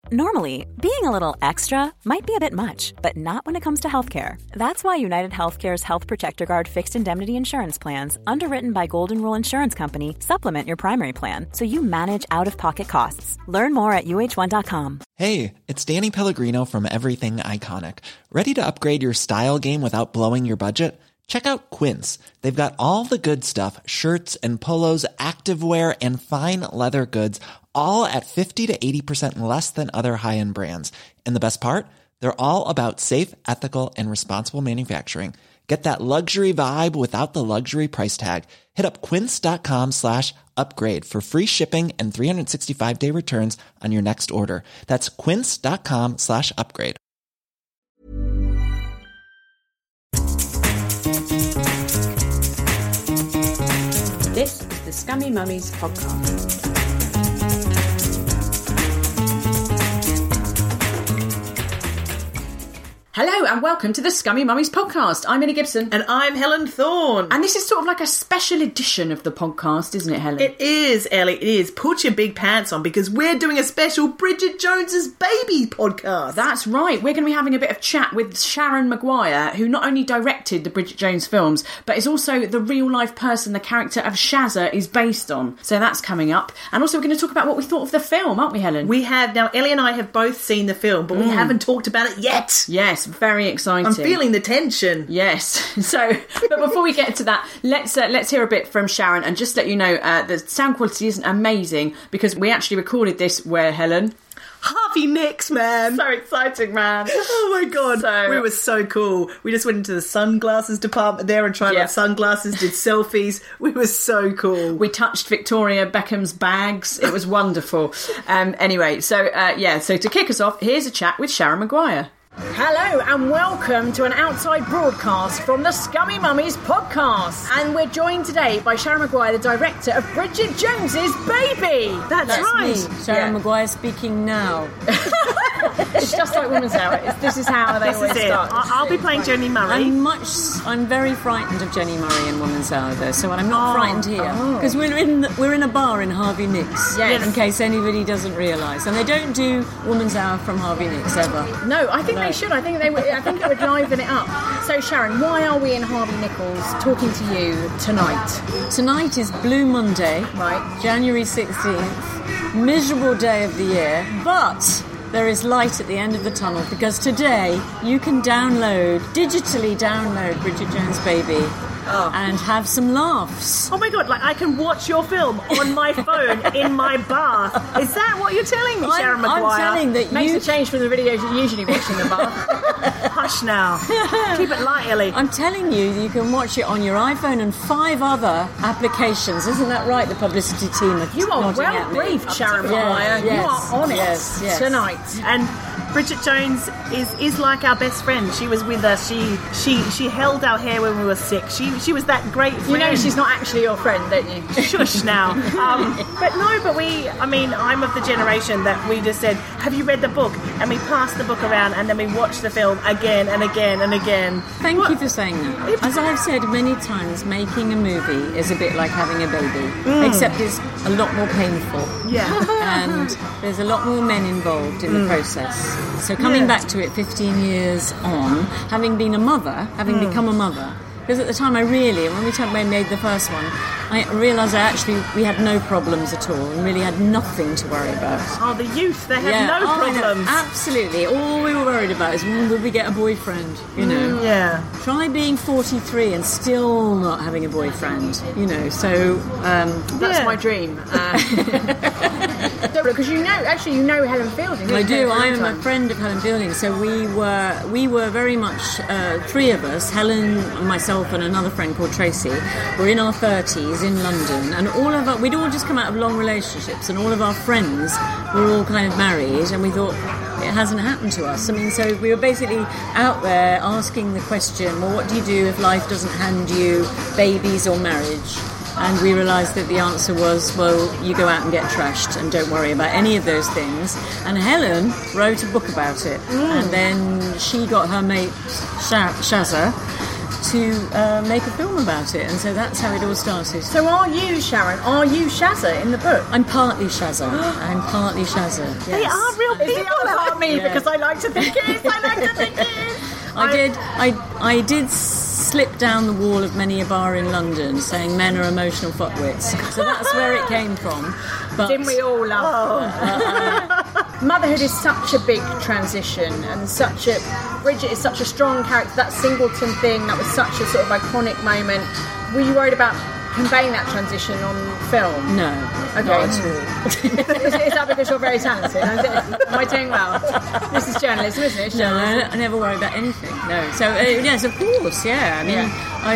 Normally, being a little extra might be a bit much, but not when it comes to healthcare. That's why United Healthcare's Health Protector Guard fixed indemnity insurance plans, underwritten by Golden Rule Insurance Company, supplement your primary plan so you manage out-of-pocket costs. Learn more at uh1.com. Hey, it's Danny Pellegrino from Everything Iconic. Ready to upgrade your style game without blowing your budget? Check out Quince. They've got all the good stuff, shirts and polos, activewear, and fine leather goods, all at 50 to 80% less than other high-end brands. And the best part? They're all about safe, ethical, and responsible manufacturing. Get that luxury vibe without the luxury price tag. Hit up quince.com/upgrade for free shipping and 365-day returns on your next order. That's quince.com/upgrade. This is the Scummy Mummies podcast. Hello and welcome to the Scummy Mummies podcast. I'm Minnie Gibson. And I'm Helen Thorne. And this is sort of like a special edition of the podcast, isn't it, Helen? It is, Ellie, it is. Put your big pants on because we're doing a special Bridget Jones's Baby podcast. That's right. We're going to be having a bit of chat with Sharon Maguire, who not only directed the Bridget Jones films, but is also the real-life person the character of Shazza is based on. So that's coming up. And also we're going to talk about what we thought of the film, aren't we, Helen? We have. Now, Ellie and I have both seen the film, but we haven't talked about it yet. Yes, very exciting. I'm feeling the tension. Yes. So, but before we get to that, let's hear a bit from Sharon and just let you know the sound quality isn't amazing because we actually recorded this where, Helen? Harvey Nicks, man. So exciting, man. Oh my God. So, we were so cool. We just went into the sunglasses department there and tried on sunglasses, did selfies. We were so cool. We touched Victoria Beckham's bags. It was wonderful. Anyway, so to kick us off, here's a chat with Sharon Maguire. Hello and welcome to an outside broadcast from the Scummy Mummies podcast. And we're joined today by Sharon Maguire, the director of Bridget Jones's Baby. That's right. Me, Sharon Maguire speaking now. It's just like Women's Hour. This is how they always start. I'll be playing Jenny Murray. I'm very frightened of Jenny Murray in Women's Hour, though, so I'm not frightened here because we're in a bar in Harvey Nicks. Yes. In case anybody doesn't realise, and they don't do Women's Hour from Harvey Nicks ever. No, I think they should. I think it would liven it up. So, Sharon, why are we in Harvey Nichols talking to you tonight? Tonight is Blue Monday, right? January 16th, miserable day of the year, but there is light at the end of the tunnel because today you can digitally download Bridget Jones' Baby and have some laughs. Oh my God, like I can watch your film on my phone in my bath. Is that what you're telling me, Sharon Maguire? I'm telling that Makes a change from the videos you usually watch in the bath. Hush now. Keep it light, Ellie. I'm telling you can watch it on your iPhone and 5 other applications. Isn't that right, the publicity team? You are well briefed, Sharon Maguire. Yes, you are on it tonight. And Bridget Jones is like our best friend. She was with us. She held our hair when we were sick. She was that great friend. You know she's not actually your friend, don't you? Shush now. But I'm of the generation that we just said, have you read the book? And we passed the book around and then we watched the film again and again and again. Thank you for saying that. As I've said many times, making a movie is a bit like having a baby, except it's a lot more painful. Yeah. And there's a lot more men involved in the process. So coming back to it 15 years on, having become a mother, because at the time when we made the first one, I realised we had no problems at all and really had nothing to worry about. Oh, the youth, they have no problems. Absolutely. All we were worried about is will we get a boyfriend, you know. Yeah. Try being 43 and still not having a boyfriend, you know. So that's my dream. Because you know Helen Fielding. I do. I am a friend of Helen Fielding. So we were very much 3 of us, Helen, myself, and another friend called Tracy, were in our 30s in London, and we'd all just come out of long relationships, and all of our friends were all kind of married, and we thought it hasn't happened to us. I mean, so we were basically out there asking the question, well, what do you do if life doesn't hand you babies or marriage? And we realised that the answer was, well, you go out and get trashed and don't worry about any of those things. And Helen wrote a book about it. And then she got her mate Shazza to make a film about it, and so that's how it all started. So are you, Sharon? Are you Shazza in the book? I'm partly Shazza. I'm partly Shazza. Yes. They are real people. It's the other part me because I like to think it is. I like to think it is. I did slip down the wall of many a bar in London saying men are emotional fuckwits. So that's where it came from. But didn't we all love Motherhood is such a big transition, and Bridget is such a strong character. That Singleton thing, that was such a sort of iconic moment. Were you worried about conveying that transition on film? No, okay. Not at all. Is that because you're very talented? Am I doing well? This is journalism, isn't it? No, I never worry about anything. No. So yes, of course, yeah. I mean,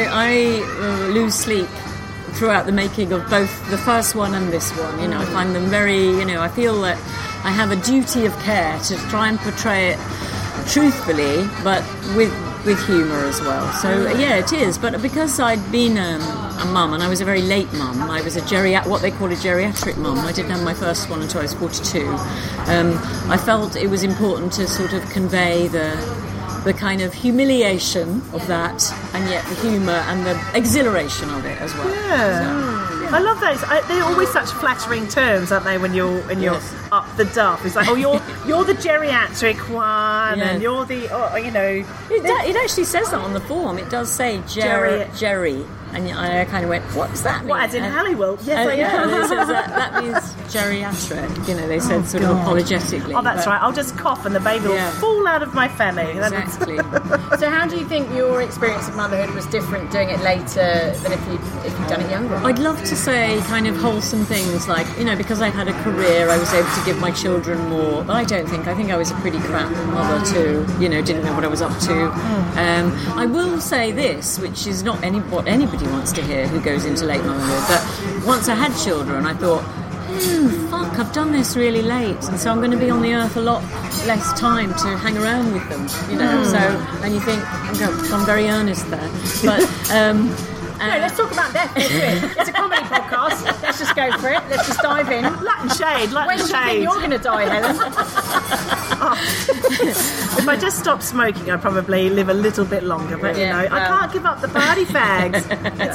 I lose sleep throughout the making of both the first one and this one. You know, I find them very. You know, I feel that I have a duty of care to try and portray it truthfully, but with humour as well. So yeah, it is. But because I'd been a mum, and I was a very late mum, I was what they call a geriatric mum. I didn't have my first one until I was 42. I felt it was important to sort of convey the kind of humiliation of that, and yet the humour and the exhilaration of it as well. Yeah. I love those. They're always such flattering terms, aren't they? When you're up the duff, it's like, oh, you're the geriatric one, and you're the, you know. It actually says that on the form. It does say Jerry. And I kind of went, what's that mean? What, as in Halliwell? Yes, I know. It says that means geriatric. You know, they said sort of apologetically. Oh, that's right. I'll just cough and the baby will fall out of my family. Exactly. So how do you think your experience of motherhood was different doing it later than if you'd done it younger? I'd love to say kind of wholesome things like, you know, because I've had a career, I was able to give my children more. But I don't think. I think I was a pretty crap mother too. You know, didn't know what I was up to. I will say this, which is not what anybody wants to hear who goes into late motherhood, but once I had children I thought, fuck, I've done this really late, and so I'm going to be on the earth a lot less time to hang around with them, you know. So and you think I'm very earnest there, but no, let's talk about death. It's a comedy podcast. Let's just go for it. Let's just dive in. Latin shade. When do you think you're going to die, Helen? If I just stop smoking, I'd probably live a little bit longer. But you know, I can't give up the party fags.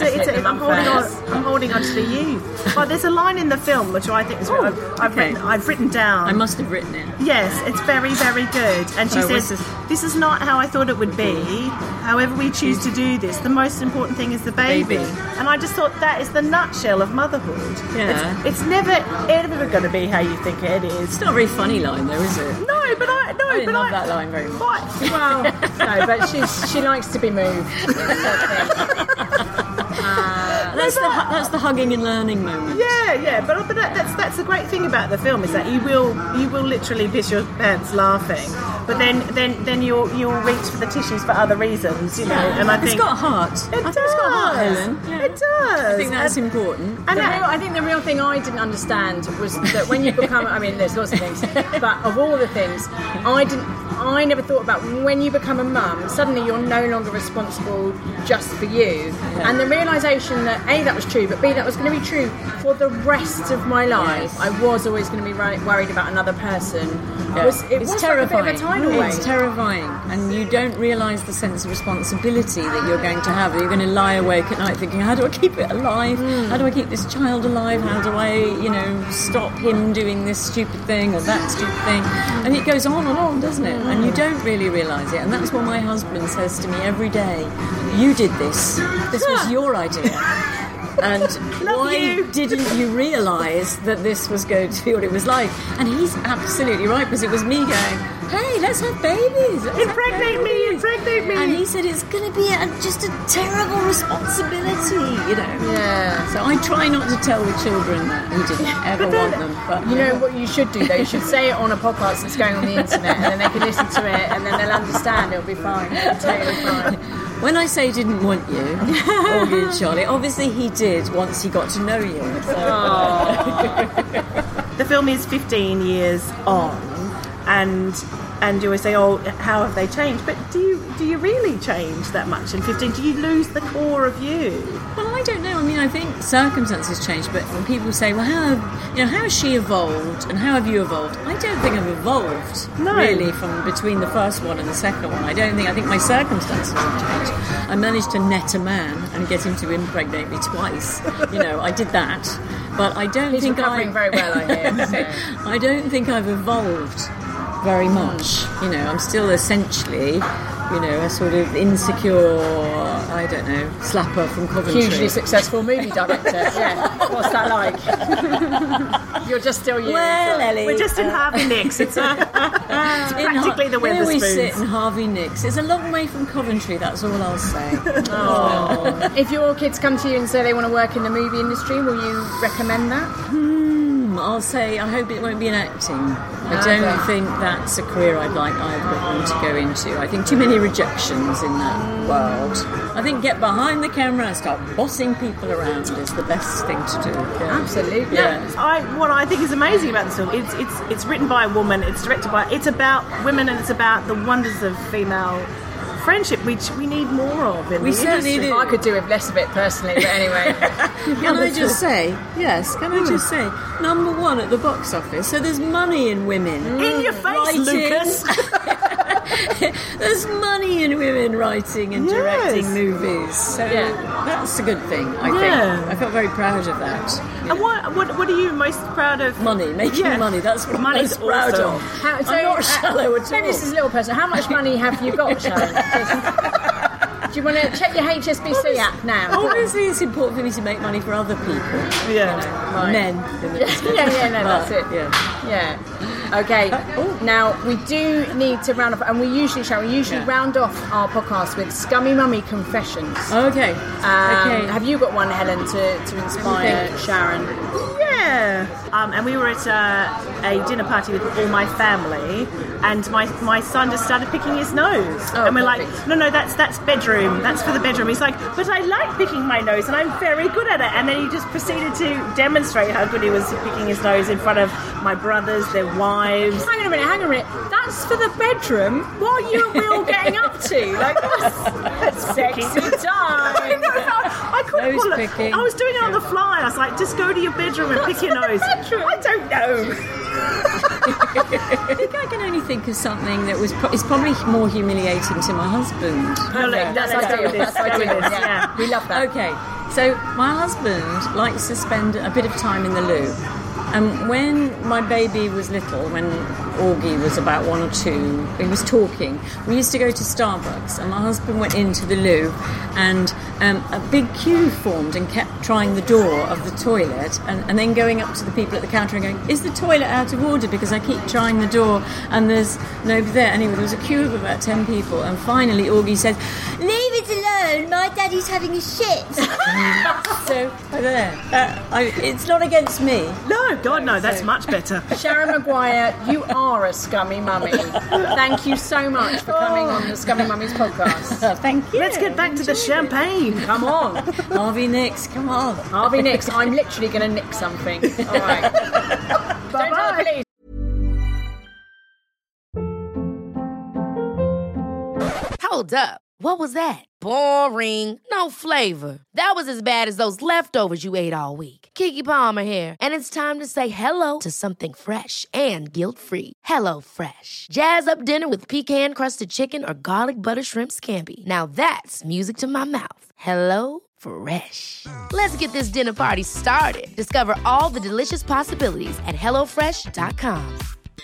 I'm holding on to the youth. But there's a line in the film which I think is I've written down. I must have written it. Yes, it's very, very good. And she says, "This is not how I thought it would be. However we choose to do this, the most important thing is the baby." And I just thought that is the nutshell of motherhood. Yeah. It's never ever going to be how you think it is. It's not a very funny line, though, is it? No, but I didn't love that line very much. Well, no, but she likes to be moved. That's the hugging and learning moment. Yeah, but that's the great thing about the film is that you will literally piss your pants laughing, but then you'll reach for the tissues for other reasons, you know. And I think it's got a heart. I think it's got a heart, Helen. Yeah. It does. I think that's important. And I think the real thing I didn't understand was that when you become, I mean, there's lots of things, but of all the things, I never thought about when you become a mum, suddenly you're no longer responsible just for you. Yeah. And the realisation that A, that was true, but B, that was going to be true for the rest of my life. Yes. I was always going to be worried about another person. Yeah. It was terrifying. Like a bit of a tidal wave. It's terrifying. And you don't realise the sense of responsibility that you're going to have. You're going to lie awake at night thinking, how do I keep it alive? How do I keep this child alive? How do I, stop him doing this stupid thing or that stupid thing? And it goes on and on, doesn't it? And you don't really realise it. And that's what my husband says to me every day. You did this. This was your idea. And why didn't you realise that this was going to be what it was like? And he's absolutely right, because it was me going, hey, let's have babies. Impregnate me. And he said it's going to be just a terrible responsibility, Yeah. So I try not to tell the children that he didn't ever want them. But you know what you should do, though? You should say it on a podcast that's going on the internet, and then they can listen to it, and then they'll understand. It'll be fine. It'll be totally fine. When I say didn't want you, or you, Charlie, obviously he did once he got to know you. So. The film is 15 years on, and you always say, oh, how have they changed? But do you really change that much in 15? Do you lose the core of you? Well, I don't know. I mean, mean, I think circumstances change, but when people say, well, how has she evolved and how have you evolved? I don't think I've evolved, really, from between the first one and the second one. I think my circumstances have changed. I managed to net a man and get him to impregnate me twice. I did that. But I don't He's think recovering very well, I hear. So. I don't think I've evolved very much. I'm still essentially, a sort of insecure, I don't know, slapper from Coventry. Hugely successful movie director. Yeah. What's that like? You're just still you. Well, Ellie, we're just in Harvey Nicks. It's practically the Wetherspoons. Here we sit in Harvey Nicks. It's a long way from Coventry, that's all I'll say. Oh. If your kids come to you and say they want to work in the movie industry, will you recommend that? I'll say I hope it won't be in acting. I don't think that's a career I'd like either of them to go into. I think too many rejections in that world. I think get behind the camera and start bossing people around is the best thing to do. Yeah. Absolutely. Yeah. What I think is amazing about this film, it's written by a woman, it's directed by, it's about women and it's about the wonders of female friendship, which we need more of in the industry. I could do with less of it personally, but anyway. Can I just say, number one at the box office, so there's money in women. In your face, writing. Lucas! There's money in women writing and directing movies, so that's a good thing, I think. I felt very proud of that. And what are you most proud of? Money, making money, that's what I'm most proud of. I'm not shallow at all. Maybe this is a little personal. How much money have you got, Sharon? Do you want to check your HSBC app now? Obviously, it's important for me to make money for other people. Yeah. Men. That's it. Yeah. Okay. Now, we do need to round off, and we usually round off our podcast with Scummy Mummy Confessions. Okay. Have you got one, Helen, to inspire Sharon? Yeah. And we were at a dinner party with all my family, and my son just started picking his nose. And we're like, no, that's bedroom. That's for the bedroom. He's like, but I like picking my nose, and I'm very good at it. And then he just proceeded to demonstrate how good he was at picking his nose in front of my brothers, their wives. Hang on a minute. That's for the bedroom? What are you and we all getting up to? Like, that's sexy time. I couldn't pull it. I was doing it on the fly. I was like, just go to your bedroom and pick your nose. I don't know. I think I can only think of something that is probably more humiliating to my husband. That's ideal. Yeah. We love that. Okay, so my husband likes to spend a bit of time in the loo. And when my baby was little, when Augie was about 1 or 2, he was talking. We used to go to Starbucks, and my husband went into the loo, and a big queue formed and kept trying the door of the toilet, and then going up to the people at the counter and going, is the toilet out of order? Because I keep trying the door, and there's nobody there. Anyway, there was a queue of about 10 people, and finally Augie said, leave it alone, my daddy's having a shit. So, there. It's not against me. No, God, no, that's much better. Sharon Maguire, you are a scummy mummy. Thank you so much for coming on the Scummy Mummies podcast. Thank you. Let's get back to the champagne. Come on. Harvey Nicks, come on. Harvey Nicks, I'm literally going to nick something. All right. Bye-bye. Hold up. What was that? Boring. No flavor. That was as bad as those leftovers you ate all week. Keke Palmer here, and it's time to say hello to something fresh and guilt-free. Hello Fresh. Jazz up dinner with pecan-crusted chicken or garlic butter shrimp scampi. Now that's music to my mouth. Hello Fresh. Let's get this dinner party started. Discover all the delicious possibilities at HelloFresh.com.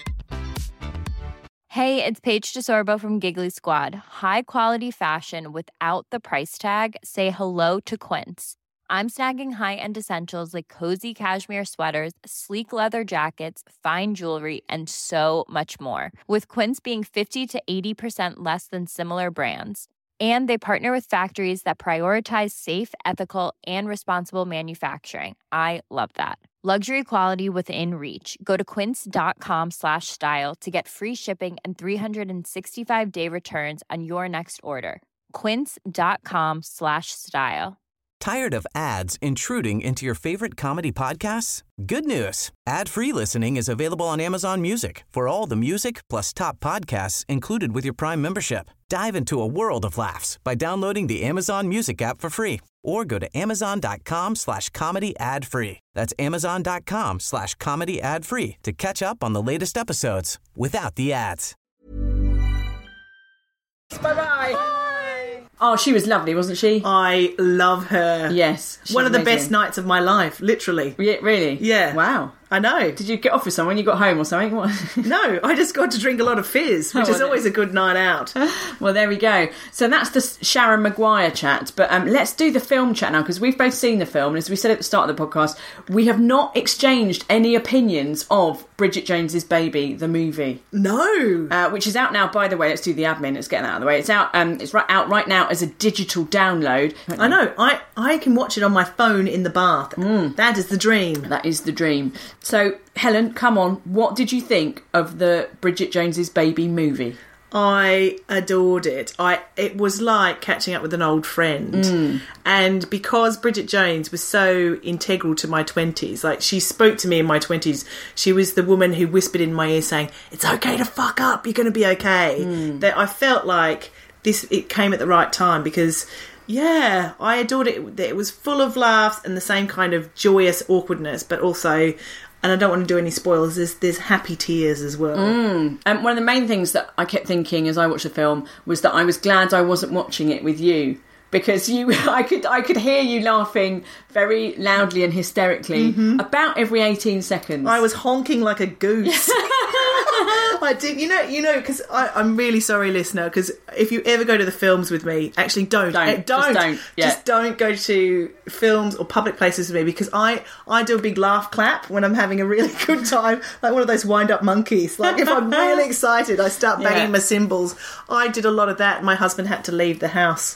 Hey, it's Paige DeSorbo from Giggly Squad. High quality fashion without the price tag. Say hello to Quince. I'm snagging high-end essentials like cozy cashmere sweaters, sleek leather jackets, fine jewelry, and so much more. With Quince being 50 to 80% less than similar brands. And they partner with factories that prioritize safe, ethical, and responsible manufacturing. I love that. Luxury quality within reach. Go to quince.com/style to get free shipping and 365-day returns on your next order. Quince.com/style. Tired of ads intruding into your favorite comedy podcasts? Good news. Ad-free listening is available on Amazon Music for all the music plus top podcasts included with your Prime membership. Dive into a world of laughs by downloading the Amazon Music app for free or go to amazon.com/comedy ad free. That's amazon.com/comedy ad free to catch up on the latest episodes without the ads. Bye-bye. Oh, she was lovely, wasn't she? I love her. Yes. One of the best nights of my life, literally. Yeah, really? Yeah. Wow. I know. Did you get off with someone when you got home or something? What? No, I just got to drink a lot of fizz, which is always a good night out. Well, there we go. So that's the Sharon Maguire chat. But let's do the film chat now, because we've both seen the film. And as we said at the start of the podcast, we have not exchanged any opinions of Bridget Jones's Baby, the movie. No. Which is out now, by the way. Let's do the admin. Let's get that out of the way. It's out. It's out right now as a digital download. I know. I can watch it on my phone in the bath. That is the dream. That is the dream. So, Helen, come on. What did you think of the Bridget Jones's Baby movie? I adored it. It was like catching up with an old friend. And because Bridget Jones was so integral to my 20s, like she spoke to me in my 20s, she was the woman who whispered in my ear saying, "It's okay to fuck up, you're going to be okay." That I felt like it came at the right time because... yeah, I adored it. It was full of laughs and the same kind of joyous awkwardness, but also, and I don't want to do any spoilers, there's happy tears as well. And one of the main things that I kept thinking as I watched the film was that I was glad I wasn't watching it with you. Because I could hear you laughing very loudly and hysterically about every 18 seconds. I was honking like a goose. I did, you know, because I'm really sorry, listener, because if you ever go to the films with me, actually don't. Just don't go to films or public places with me, because I do a big laugh clap when I'm having a really good time, like one of those wind-up monkeys. Like if I'm really excited, I start banging my cymbals. I did a lot of that. My husband had to leave the house.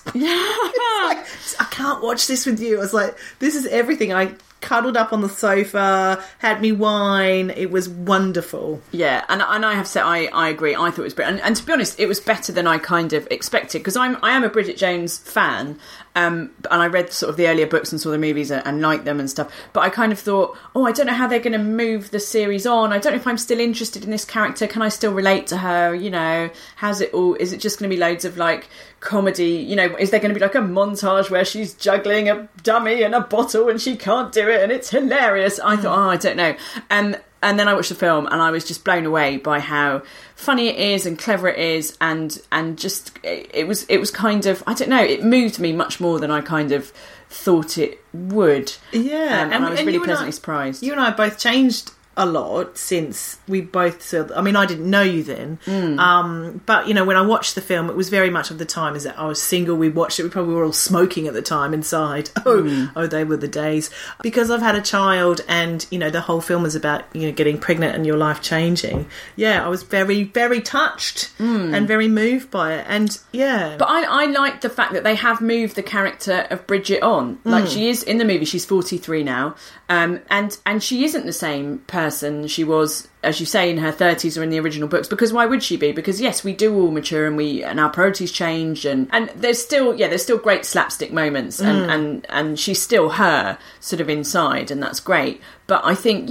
Like, I can't watch this with you. I was like, this is everything. I cuddled up on the sofa, had me wine. It was wonderful. Yeah, and I have said I agree. I thought it was brilliant, and to be honest, it was better than I kind of expected, because I am a Bridget Jones fan. And I read sort of the earlier books and saw the movies and liked them and stuff. But I kind of thought, I don't know how they're going to move the series on. I don't know if I'm still interested in this character. Can I still relate to her? You know, how's it all? Is it just going to be loads of like comedy? You know, is there going to be like a montage where she's juggling a dummy and a bottle and she can't do it and it's hilarious? I thought, I don't know. And then I watched the film and I was just blown away by how funny it is and clever it is, and just it was kind of, I don't know, it moved me much more than I kind of thought it would. Yeah, and I was really pleasantly surprised. You and I both changed a lot since we both saw... I mean, I didn't know you then. But, you know, when I watched the film, it was very much of the time as that I was single. We watched it. We probably were all smoking at the time inside. Oh, they were the days. Because I've had a child and, you know, the whole film is about, you know, getting pregnant and your life changing. Yeah, I was very, very touched and very moved by it. And, yeah. But I like the fact that they have moved the character of Bridget on. Like, she is, in the movie, she's 43 now. And she isn't the same person she was, as you say, in her 30s or in the original books, because why would she be? Because yes, we do all mature and our priorities change, and there's still great slapstick moments, and she's still her sort of inside, and that's great. But I think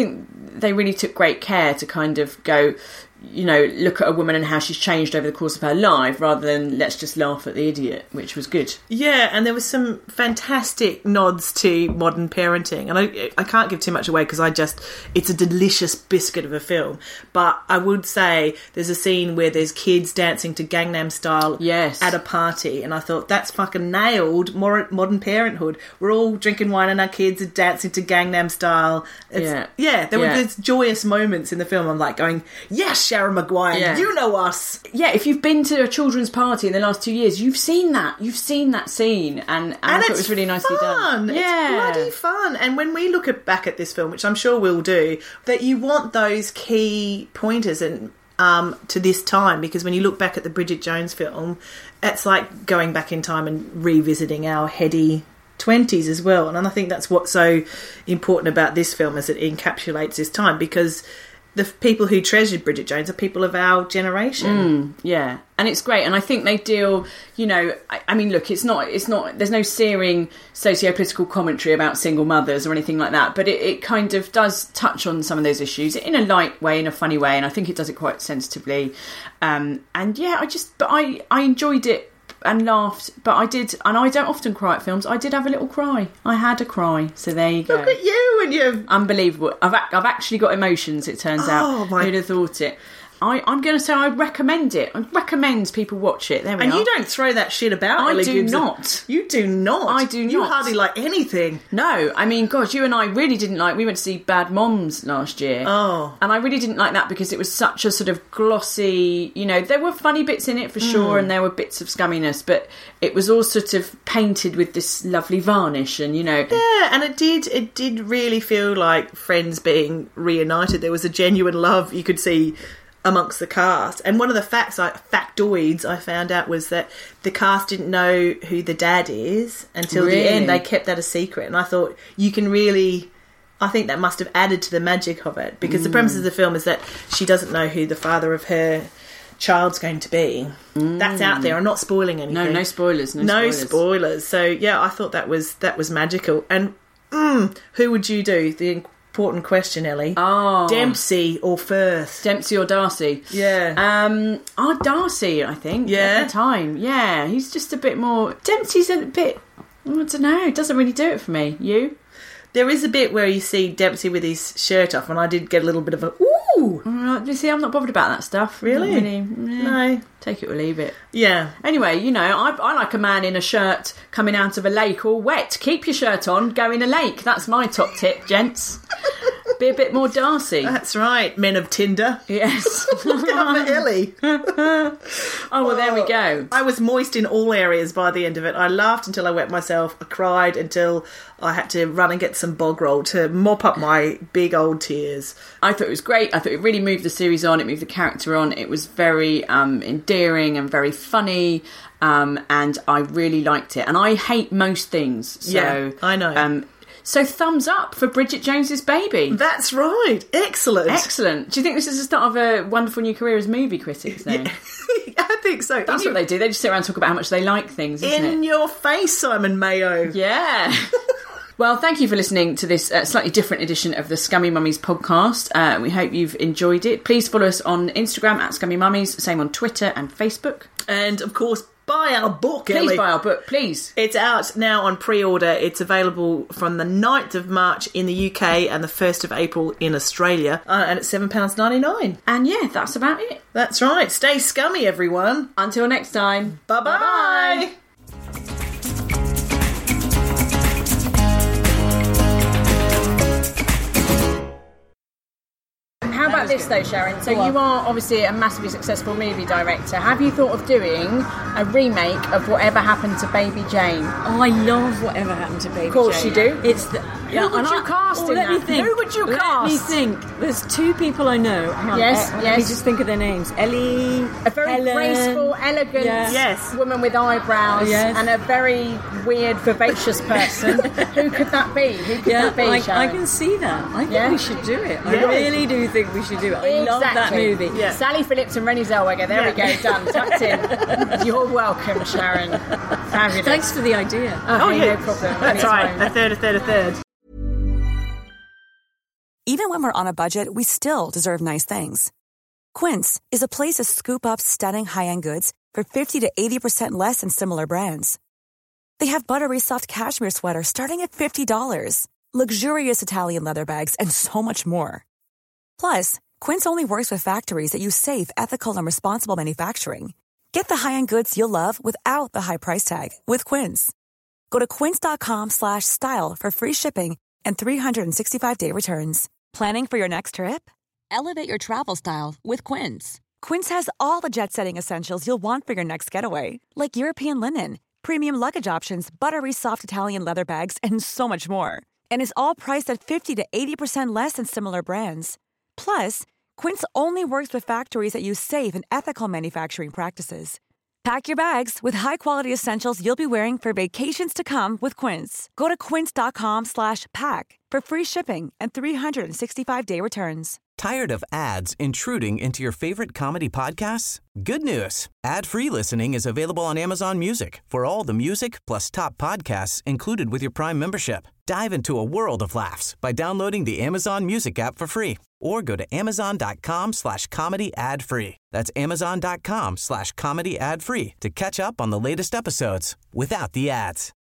they really took great care to kind of go, you know, look at a woman and how she's changed over the course of her life, rather than let's just laugh at the idiot, which was good. Yeah, and there was some fantastic nods to modern parenting, and I can't give too much away because it's a delicious biscuit of a film. But I would say there's a scene where there's kids dancing to Gangnam Style at a party, and I thought, that's fucking nailed modern parenthood. We're all drinking wine and our kids are dancing to Gangnam Style. There were these joyous moments in the film. I'm like going, yes, Sharon Maguire, you know us. Yeah, if you've been to a children's party in the last 2 years, you've seen that scene, and I thought it was really nicely done. Yeah, it's bloody fun. And when we look back at this film, which I'm sure we'll do, that you want those key pointers and to this time, because when you look back at the Bridget Jones film, it's like going back in time and revisiting our heady 20s as well. And I think that's what's so important about this film, is it encapsulates this time, because the people who treasured Bridget Jones are people of our generation. Yeah, and it's great. And I think they deal, you know, I mean, look, it's not, there's no searing socio-political commentary about single mothers or anything like that, but it kind of does touch on some of those issues in a light way, in a funny way, and I think it does it quite sensitively. And yeah, I enjoyed it and laughed, but I did, and I don't often cry at films. I did have a little cry. I had a cry, so there you go. Look at you and you. Unbelievable. I've actually got emotions, it turns out. Who'd have thought it? I'm going to say I recommend it. I recommend people watch it. There we are. And you don't throw that shit about. I Ellie do Gibson. not. You do not. I do not. You hardly like anything. No, I mean, God, you and I really didn't like... We went to see Bad Moms last year. Oh. And I really didn't like that because it was such a sort of glossy... You know, there were funny bits in it for sure, and there were bits of scumminess, but it was all sort of painted with this lovely varnish and, you know... Yeah, and it did really feel like Friends being reunited. There was a genuine love you could see amongst the cast. And one of the factoids I found out was that the cast didn't know who the dad is until the end. They kept that a secret. And I thought, I think that must have added to the magic of it, because the premise of the film is that she doesn't know who the father of her child's going to be. That's out there. I'm not spoiling anything. No spoilers. No spoilers. So yeah, I thought that was magical. And who would you do? The important question, Ellie. Oh, Dempsey or Firth? Dempsey or Darcy? Yeah. Darcy, I think. Yeah. At the time, yeah, he's just a bit more. Dempsey's a bit. I don't know. It doesn't really do it for me. You? There is a bit where you see Dempsey with his shirt off, and I did get a little bit of a ooh. You see, I'm not bothered about that stuff. Really? No. Take it or leave it. Yeah. Anyway, you know, I like a man in a shirt coming out of a lake all wet. Keep your shirt on, go in a lake. That's my top tip, gents. Be a bit more Darcy. That's right, men of Tinder. Yes. Look out for Ellie. Oh, well, there we go. I was moist in all areas by the end of it. I laughed until I wet myself. I cried until I had to run and get some bog roll to mop up my big old tears. I thought it was great. I thought it really moved the series on. It moved the character on. It was very endearing and very funny. And I really liked it. And I hate most things. So, yeah, I know. So thumbs up for Bridget Jones's Baby. That's right. Excellent. Excellent. Do you think this is the start of a wonderful new career as movie critics now? Yeah. I think so. That's what they do. They just sit around and talk about how much they like things, isn't it? In your face, Simon Mayo. Yeah. Well, thank you for listening to this slightly different edition of the Scummy Mummies podcast. We hope you've enjoyed it. Please follow us on Instagram at Scummy Mummies, same on Twitter and Facebook. And, of course, buy our book, Ellie. Please buy our book, please. It's out now on pre-order. It's available from the 9th of March in the UK and the 1st of April in Australia. And it's £7.99. And yeah, that's about it. That's right. Stay scummy, everyone. Until next time. Bye-bye. Bye-bye. How about this though, Sharon? So you are obviously a massively successful movie director. Have you thought of doing a remake of Whatever Happened to Baby Jane? Oh, I love Whatever Happened to Baby Jane. Of course you do. It's the, Who would you cast in let that? Me think. Who would you cast? Let me think. There's two people I know. Hang on. Yes, Let me just think of their names. Ellie, a very Helen, graceful, elegant yes. woman with eyebrows, and a very weird, vivacious person. Who could that be? Who could that be, Sharon? I can see that. I think we should do it. I really do think we should do it. I love that movie. Yeah. Sally Phillips and Renée Zellweger. There we go. Done. Tucked in. You're welcome, Sharon. Fabulous. Thanks for the idea. Okay, no problem. That's right. A third. Even when we're on a budget, we still deserve nice things. Quince is a place to scoop up stunning high-end goods for 50 to 80% less than similar brands. They have buttery soft cashmere sweaters starting at $50, luxurious Italian leather bags, and so much more. Plus, Quince only works with factories that use safe, ethical, and responsible manufacturing. Get the high-end goods you'll love without the high price tag with Quince. Go to quince.com/style for free shipping and 365-day returns. Planning for your next trip? Elevate your travel style with Quince. Quince has all the jet-setting essentials you'll want for your next getaway, like European linen, premium luggage options, buttery soft Italian leather bags, and so much more. And is all priced at 50 to 80% less than similar brands. Plus, Quince only works with factories that use safe and ethical manufacturing practices. Pack your bags with high-quality essentials you'll be wearing for vacations to come with Quince. Go to quince.com/pack for free shipping and 365-day returns. Tired of ads intruding into your favorite comedy podcasts? Good news. Ad-free listening is available on Amazon Music for all the music plus top podcasts included with your Prime membership. Dive into a world of laughs by downloading the Amazon Music app for free or go to amazon.com/comedy ad-free. That's amazon.com/comedy ad-free to catch up on the latest episodes without the ads.